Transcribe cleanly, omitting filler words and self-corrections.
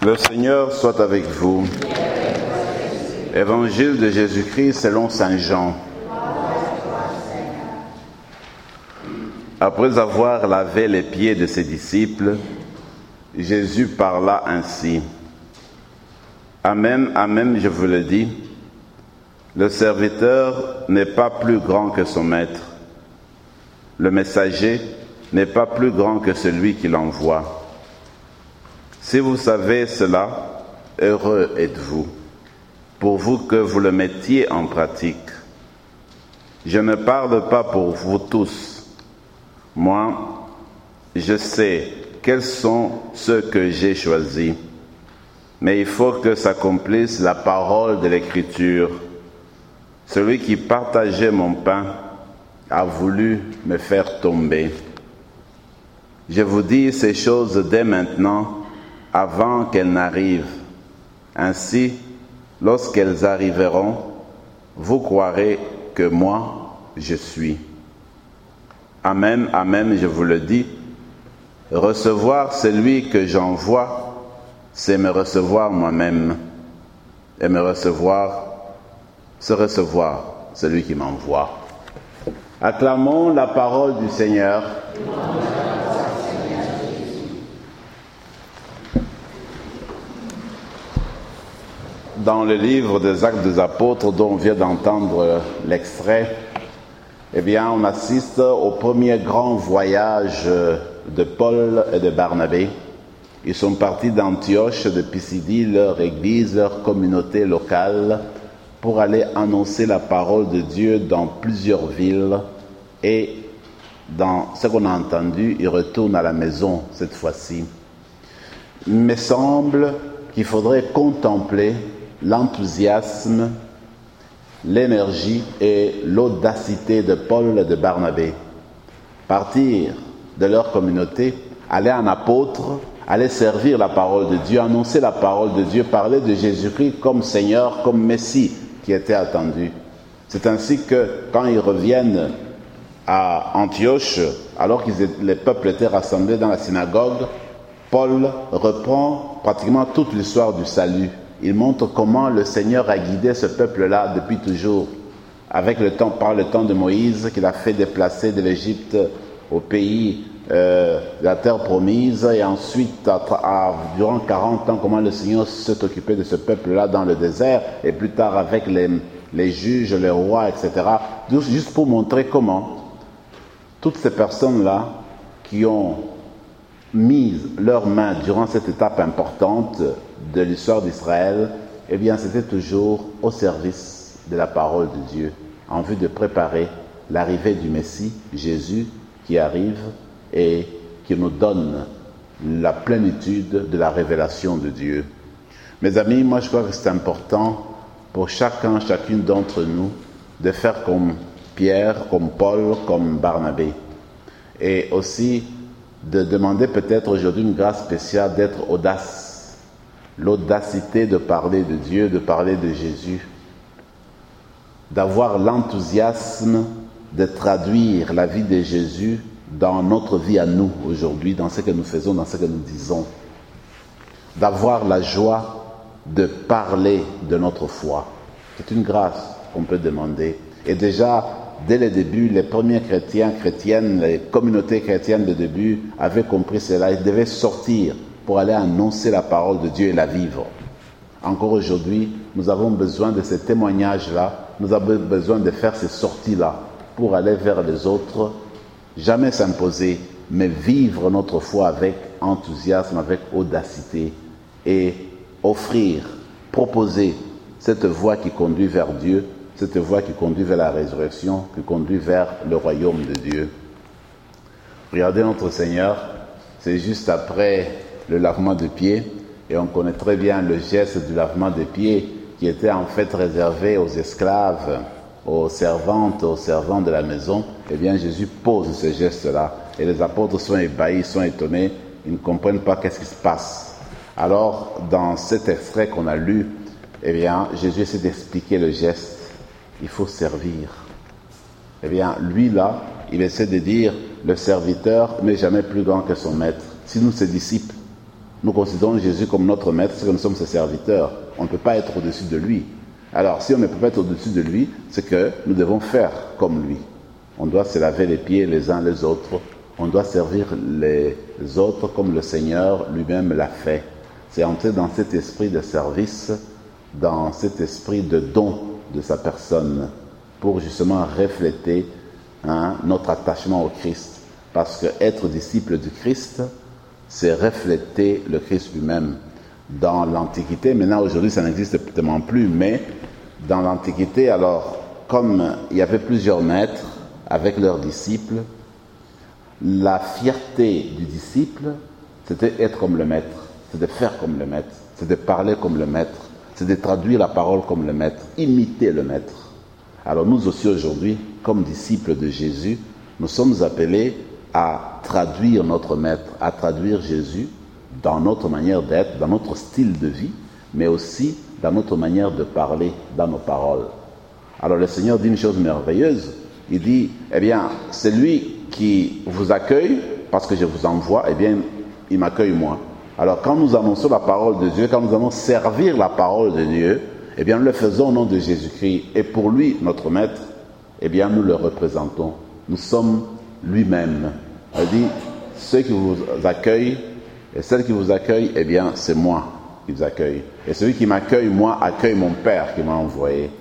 Le Seigneur soit avec vous. Évangile de Jésus-Christ selon saint Jean. Après avoir lavé les pieds de ses disciples, Jésus parla ainsi. Amen, amen, je vous le dis, le serviteur n'est pas plus grand que son maître. Le messager n'est pas plus grand que celui qui l'envoie. Si vous savez cela, heureux êtes-vous, pour vous que vous le mettiez en pratique. Je ne parle pas pour vous tous. Moi, je sais quels sont ceux que j'ai choisis. Mais il faut que s'accomplisse la parole de l'Écriture. Celui qui partageait mon pain a voulu me faire tomber. Je vous dis ces choses dès maintenant, avant qu'elles n'arrivent. Ainsi, lorsqu'elles arriveront, vous croirez que moi, je suis. Amen, amen, je vous le dis, recevoir celui que j'envoie, c'est me recevoir moi-même. Et me recevoir, c'est recevoir celui qui m'envoie. Acclamons la parole du Seigneur. Dans le livre des Actes des Apôtres, dont on vient d'entendre l'extrait, eh bien, on assiste au premier grand voyage de Paul et de Barnabé. Ils sont partis d'Antioche, de Pisidie, leur église, leur communauté locale, pour aller annoncer la parole de Dieu dans plusieurs villes. Et dans ce qu'on a entendu, ils retournent à la maison cette fois-ci. Il me semble qu'il faudrait contempler l'enthousiasme, l'énergie et l'audacité de Paul et de Barnabé. Partir de leur communauté, aller en apôtre, aller servir la parole de Dieu, annoncer la parole de Dieu, parler de Jésus-Christ comme Seigneur, comme Messie qui était attendu. C'est ainsi que quand ils reviennent à Antioche, alors que les peuples étaient rassemblés dans la synagogue, Paul reprend pratiquement toute l'histoire du salut. Il montre comment le Seigneur a guidé ce peuple-là depuis toujours, par le temps de Moïse, qu'il a fait déplacer de l'Égypte au pays de la terre promise, et ensuite, durant 40 ans, comment le Seigneur s'est occupé de ce peuple-là dans le désert, et plus tard avec les juges, les rois, etc. Juste pour montrer comment toutes ces personnes-là qui ont mis leurs mains durant cette étape importante de l'histoire d'Israël, eh bien, c'était toujours au service de la parole de Dieu, en vue de préparer l'arrivée du Messie, Jésus, qui arrive et qui nous donne la plénitude de la révélation de Dieu. Mes amis, moi je crois que c'est important pour chacune d'entre nous de faire comme Pierre, comme Paul, comme Barnabé. Et aussi de demander peut-être aujourd'hui une grâce spéciale d'être audace. L'audacité de parler de Dieu, de parler de Jésus. D'avoir l'enthousiasme de traduire la vie de Jésus dans notre vie à nous aujourd'hui, dans ce que nous faisons, dans ce que nous disons. D'avoir la joie de parler de notre foi. C'est une grâce qu'on peut demander. Et déjà, dès le début, les premiers chrétiennes, les communautés chrétiennes de début avaient compris cela. Ils devaient sortir pour aller annoncer la parole de Dieu et la vivre. Encore aujourd'hui, nous avons besoin de ces témoignages-là. Nous avons besoin de faire ces sorties-là pour aller vers les autres. Jamais s'imposer, mais vivre notre foi avec enthousiasme, avec audacité et offrir, proposer cette voie qui conduit vers Dieu, cette voie qui conduit vers la résurrection, qui conduit vers le royaume de Dieu. Regardez notre Seigneur, c'est juste après le lavement de pieds, et on connaît très bien le geste du lavement de pieds qui était en fait réservé aux esclaves, aux servantes, aux servants de la maison. Eh bien, Jésus pose ce geste-là, et les apôtres sont ébahis, sont étonnés, ils ne comprennent pas qu'est-ce qui se passe. Alors, dans cet extrait qu'on a lu, eh bien, Jésus essaie d'expliquer le geste. Il faut servir. Eh bien, lui là, il essaie de dire, le serviteur n'est jamais plus grand que son maître. Si nous, ses disciples, nous considérons Jésus comme notre maître, c'est que nous sommes ses serviteurs. On ne peut pas être au-dessus de lui. Alors, si on ne peut pas être au-dessus de lui, c'est que nous devons faire comme lui. On doit se laver les pieds les uns les autres. On doit servir les autres comme le Seigneur lui-même l'a fait. C'est entrer dans cet esprit de service, dans cet esprit de don de sa personne, pour justement refléter notre attachement au Christ. Parce que être disciple du Christ, c'est refléter le Christ lui-même. Dans l'Antiquité, maintenant aujourd'hui ça n'existe peut-être plus, mais dans l'Antiquité, alors, comme il y avait plusieurs maîtres avec leurs disciples, la fierté du disciple, c'était être comme le maître, c'est de faire comme le maître, c'est de parler comme le maître, c'est de traduire la parole comme le maître, imiter le maître. Alors nous aussi aujourd'hui, comme disciples de Jésus, nous sommes appelés à traduire notre maître, à traduire Jésus dans notre manière d'être, dans notre style de vie, mais aussi dans notre manière de parler, dans nos paroles. Alors le Seigneur dit une chose merveilleuse, il dit, eh bien, celui qui vous accueille, parce que je vous envoie, eh bien, il m'accueille moi. Alors quand nous annonçons la parole de Dieu, quand nous allons servir la parole de Dieu, eh bien, nous le faisons au nom de Jésus-Christ. Et pour lui, notre maître, eh bien, nous le représentons. Nous sommes lui-même. Il dit, ceux qui vous accueillent, et celles qui vous accueillent, eh bien, c'est moi qui vous accueille. Et celui qui m'accueille, moi, accueille mon Père qui m'a envoyé.